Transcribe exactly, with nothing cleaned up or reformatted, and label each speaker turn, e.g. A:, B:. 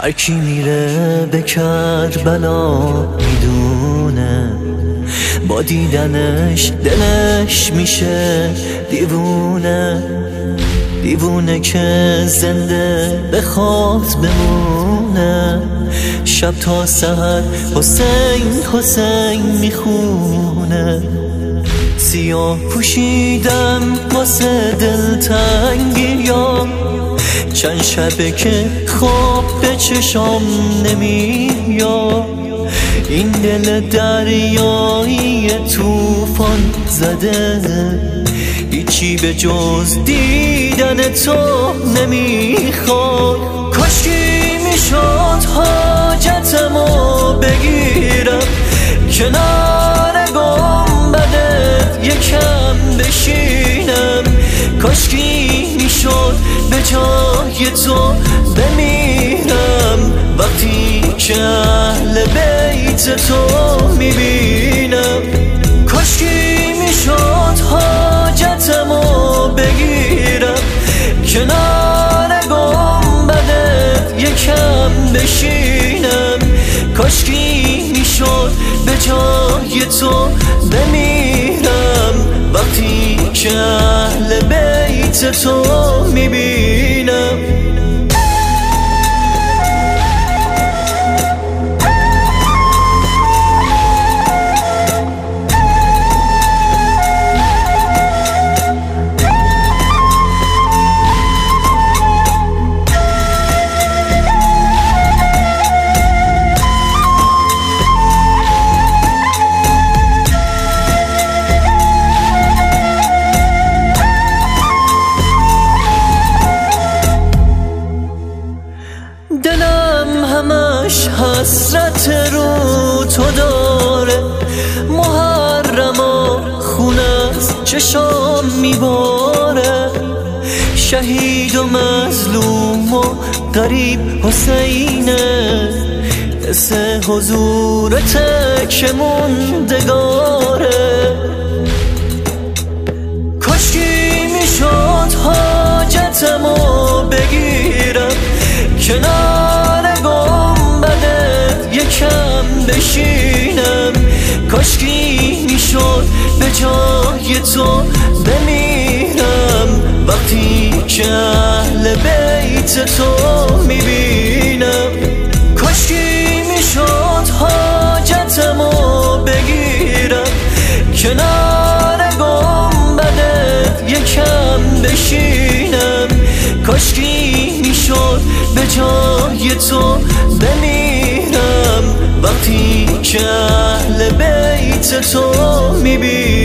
A: هر کی میره به کربلا میدونه با دیدنش دلش میشه دیوونه، دیوونه که زنده بخواد بمونه. شب تا سحر حسین حسین میخونه. سیاه پوشیدم واسه دلتنگیام، چند شبه که خواب به چشام نمیاد. این دل دریایی توفان زده، هیچی به جز دیدن تو نمیخواد. کاشکی میشد حاجتمو بگیرم کنار گنبدت یکم بشینم. کاشکی میشد به جای تو بمیرم وقتی که اهل بیت تو میبینم. کاشکی میشد حاجتمو بگیرم کنار گنبدت یکم بشینم. کاشکی میشد به جای تو بمیرم وقتی که اهل بیت تو میبینم. دلم همش حسرت رو تو داره، محرم و خون از چشام میباره. شهید و مظلوم و غریب حسینه، حس حضورت که موندگاره. کاشکی میشد حاجتمو بگیرم کنار گنبدت یکم بشینم. کاشکی میشد به جای تو بمیرم وقتی که اهل بیت تو میبینم. کاشکی میشد حاجتمو بگیرم کنار گنبدت یکم بشینم. کاشکی میشد به جای تو بمیرم وقتی که اهل بیت تو میبینم.